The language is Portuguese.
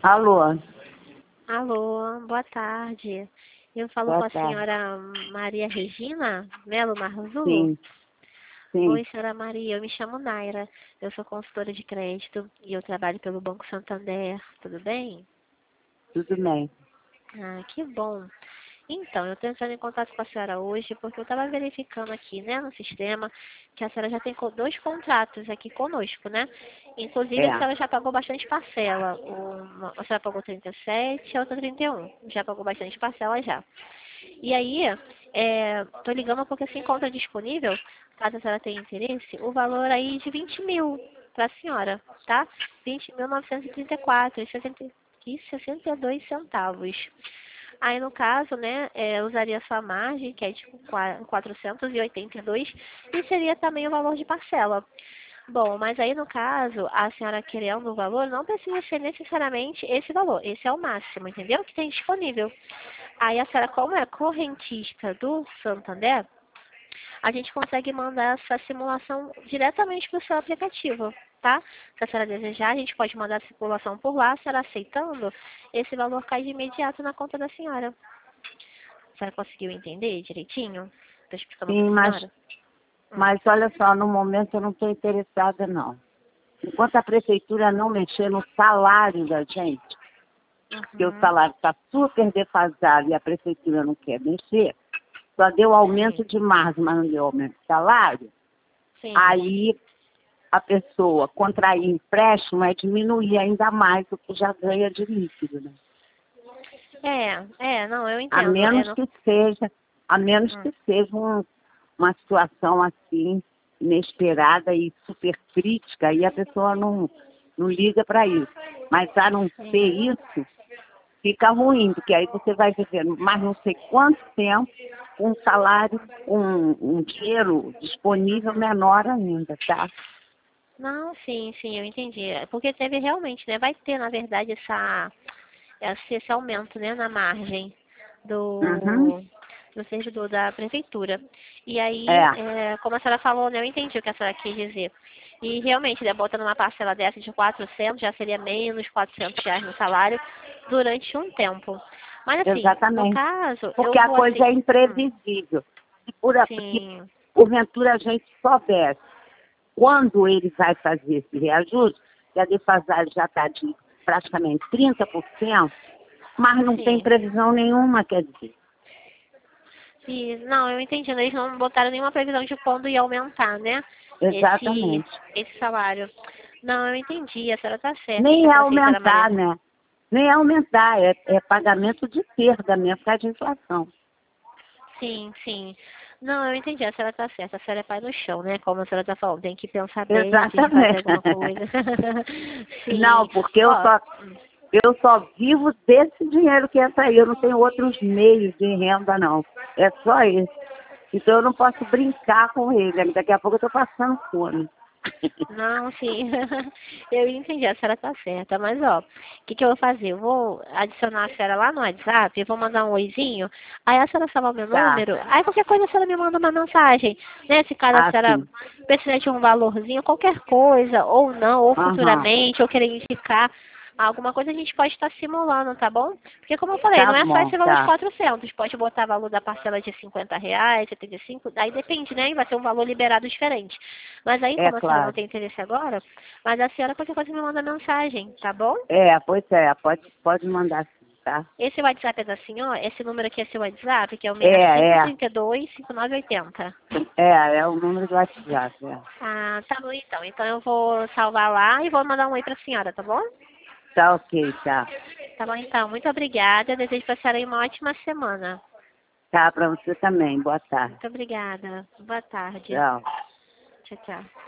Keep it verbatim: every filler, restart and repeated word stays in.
Alô? Alô, boa tarde. Eu falo Boa com a tarde. senhora Maria Regina Melo Marzullo? Sim, sim, Oi, senhora Maria, eu me chamo Naira. Eu sou consultora de crédito e eu trabalho pelo Banco Santander. Tudo bem? tudo bem. Ah, que bom. Então, eu estou entrando em contato com a senhora hoje porque eu estava verificando aqui, né, no sistema, que a senhora já tem co- dois contratos aqui conosco, né? Inclusive, a É, senhora já pagou bastante parcela. Uma, a senhora pagou trinta e sete, a outra trinta e um. Já pagou bastante parcela já. E aí, estou ligando porque se encontra disponível, caso a senhora tenha interesse, o valor aí de vinte mil para a senhora, tá? vinte mil novecentos e trinta e quatro e sessenta e dois centavos. Aí, no caso, né, é, usaria sua margem, que é de qua- quatrocentos e oitenta e dois, e seria também o valor de parcela. Bom, mas aí, no caso, a senhora querendo o valor, não precisa ser necessariamente esse valor. Esse é o máximo, entendeu? Que tem disponível. Aí, a senhora, como é correntista do Santander, a gente consegue mandar essa simulação diretamente para o seu aplicativo, tá? Se a senhora desejar, a gente pode mandar a simulação por lá. A senhora aceitando, esse valor cai de imediato na conta da senhora. A senhora conseguiu entender direitinho? Estou explicando para sim, a mas, senhora? Hum. mas olha só, no momento eu não estou interessada, não. Enquanto a prefeitura não mexer no salário da gente, porque o Uhum. salário está super defasado e a prefeitura não quer mexer, só deu Sim, aumento de margem, mas não deu aumento de salário, sim. aí a pessoa contrair empréstimo é diminuir ainda mais o que já ganha de líquido, né? É, é, não, eu A entendo. É menos no... que seja, a menos Hum. que seja um, uma situação assim, inesperada e super crítica, e a pessoa não, não liga para isso. Mas a não ser Sim. isso, fica ruim, porque aí você vai viver mais não sei quanto tempo com um salário, um, um dinheiro disponível Uhum. menor ainda, tá? Não, sim, sim, eu entendi. É porque teve realmente, né? Vai ter, na verdade, essa, esse, esse aumento, né, na margem Uhum. do, do servidor da prefeitura. E aí, É, é, como a senhora falou, né, eu entendi o que a senhora quis dizer. E realmente, né, botando uma parcela dessa de quatrocentos, já seria menos quatrocentos reais no salário durante um tempo. Mas assim, no exatamente. caso, eu Porque a vou coisa assim, é hum, imprevisível. Se por, a- se sim, porventura a gente soubesse quando ele vai fazer esse reajuste, que a defasagem já está de praticamente trinta por cento, mas não tem sim. previsão nenhuma, quer dizer. E, não, eu entendi, né, eles não botaram nenhuma previsão de quando ia aumentar, né? Esse, Exatamente. esse salário. Não, eu entendi, a senhora está certa, Nem está é certa sim, senhora Maria. aumentar, né? Nem é aumentar, é, é pagamento de perda mesmo, por causa de inflação. Sim, sim. Não, eu entendi, a senhora está certa, a senhora é pai no chão, né? Como a senhora está falando, tem que pensar bem antes de fazer Exatamente. alguma coisa. Não, Sim. porque eu Ó, só, eu só vivo desse dinheiro que entra aí. Eu não tenho outros meios de renda, não. É só esse. Então eu não posso brincar com ele. Daqui a pouco eu estou passando fome. não, sim. Eu entendi, a senhora está certa. Mas, ó, o que, que eu vou fazer? Eu vou adicionar a senhora lá no WhatsApp, eu vou mandar um oizinho, aí a senhora salva meu Tá. número, aí qualquer coisa a senhora me manda uma mensagem, né? Se caso a senhora Assim. precisar de um valorzinho, qualquer coisa, ou não, ou Aham. futuramente, ou querer indicar alguma coisa, a gente pode estar simulando, tá bom? Porque, como eu falei, Tá não é só bom, esse valor de tá. quatrocentos, pode botar valor da parcela de cinquenta reais, setenta e cinco, aí depende, né? Vai ser um valor liberado diferente. Mas aí, É como a senhora não claro. tem interesse agora, mas a senhora qualquer coisa me manda mensagem, tá bom? É, pois é. Pode, pode mandar sim, tá? Esse WhatsApp é da senhora, esse número aqui é seu WhatsApp, que é o É, seis cinco é. três dois cinco nove oito zero. É, é o número do WhatsApp. É. Ah, tá bom então. Então eu vou salvar lá e vou mandar um oi pra senhora, tá bom? Tá ok, tá. Tá bom então. Muito obrigada. Eu desejo pra senhora aí uma ótima semana. Tá, para você também. Boa tarde. Muito obrigada. Boa tarde. Tchau. Tchau, tchau.